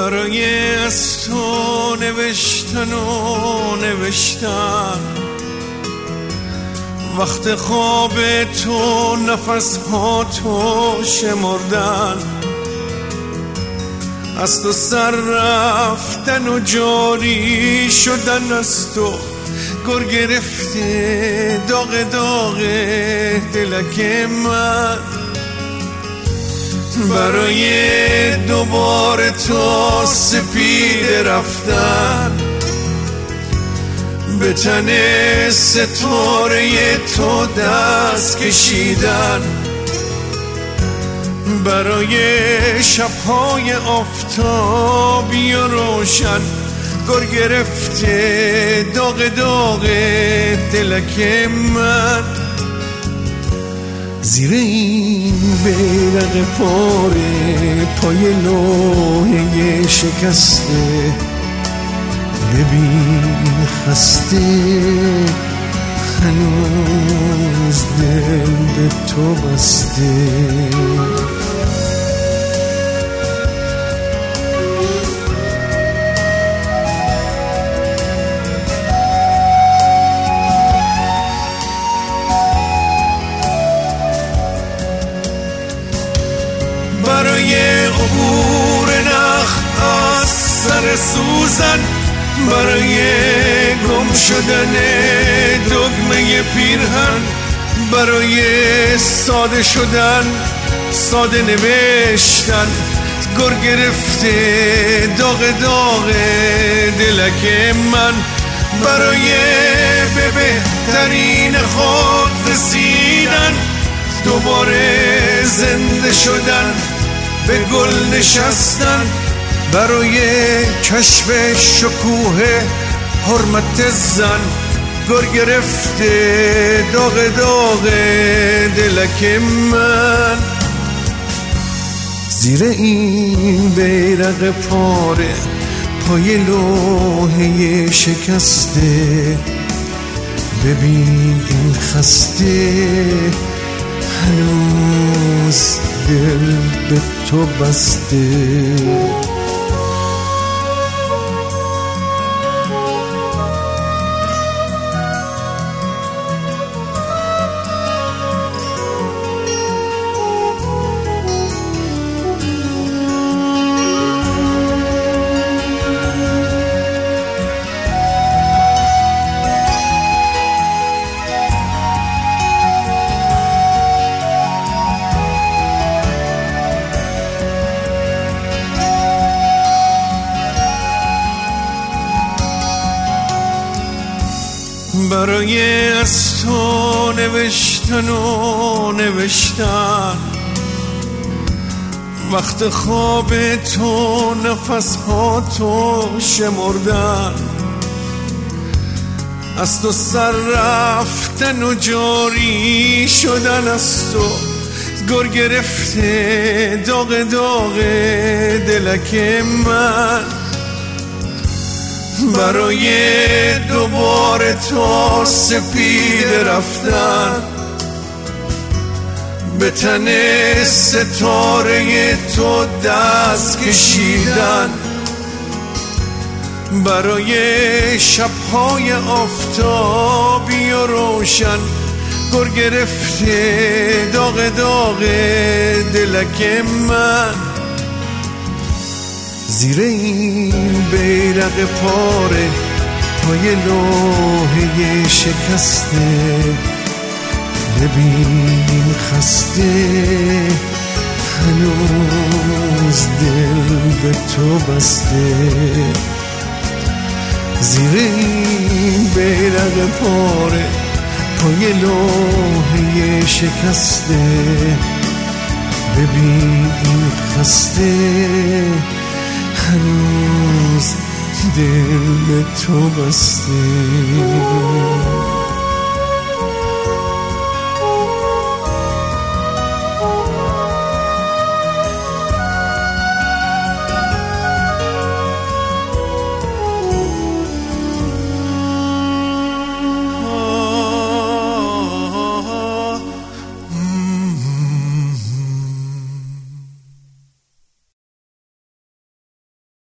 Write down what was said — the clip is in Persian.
برای از تو نوشتن و نوشتن، وقت خواب تو نفسها تو شمردن، از تو سر رفتن و جاری شدن، از تو گر گرفته داغ داغ دلک من. برای دوباره تو سپید رفتن، به تن ستاره تو دست کشیدن، برای شبهای آفتابی و روشن، گر گرفته داغ داغ دلک من. زیر این بیرق پاره پای لوحه شکسته، ببین خسته هنوز دل به تو بسته. برای عبور نخ از سر سوزن، برای گم شدن دگمه پیرهن، برای ساده شدن ساده نوشتن، گر گرفته داغ داغ دلک من. برای به بهترین خود رسیدن، دوباره زنده شدن، به گل نشستن، برای کشف شکوه حرمت زن، گر گرفته داغ داغ دلک من. زیر این بیرق پاره پای لوحه شکسته، ببین این خسته هنوز دل به تو بسته. برای از تو نوشتن و نوشتن، وقت خواب تو نفسها تو شمردن، از تو سر رفتن و جاری شدن، از تو گر گرفته داغ داغ دلک من. برای دوباره تو سپید رفتن، به تن ستاره تو دست کشیدن، برای شبهای آفتابی و روشن، گر گرفته داغ داغ دلک من. زیر این بیرق پاره پای لوحه شکسته، ببین خسته هنوز دل به تو بسته. زیر این بیرق پاره پای لوحه شکسته، ببین این خسته هنوز دل به تو بسته.